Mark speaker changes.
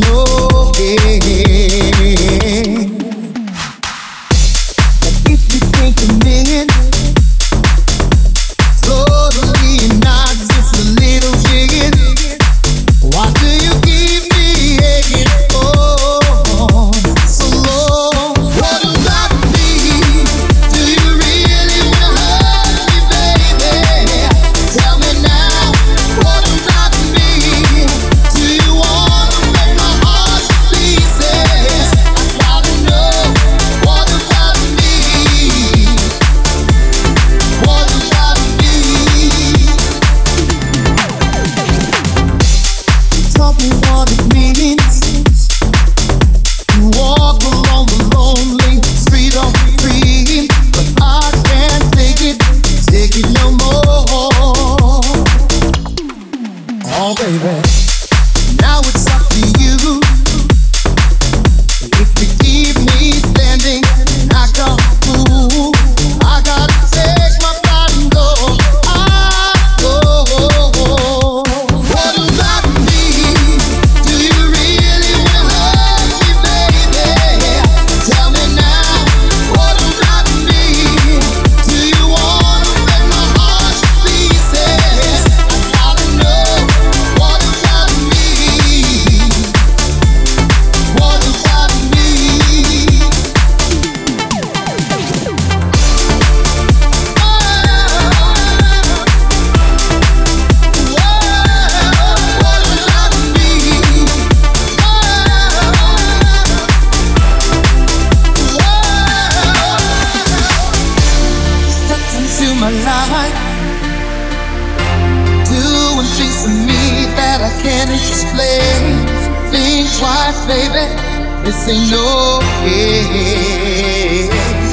Speaker 1: know, yeah. If you take a minute, totally not just a little jig. Why do you keep me aching for so long? What about me? Do you really wanna hurt me, baby? Tell me now. What about me? Do you wanna break my heart to pieces? I gotta know. What about me? What about me? Tell me what it means to walk along the lonely street of dreams, but I can't take it no more. Oh, baby, now it's up to you. If you keep me standing, act a fool, I gotta take my pride and go. I go. What about me? Do you really wanna hurt me, baby? Tell me now. What about me? Do you wanna break my heart to pieces? I gotta know. What about me? What about me? Stepped into my life, doing things to me that I can't explain. Think twice, baby. This ain't no way.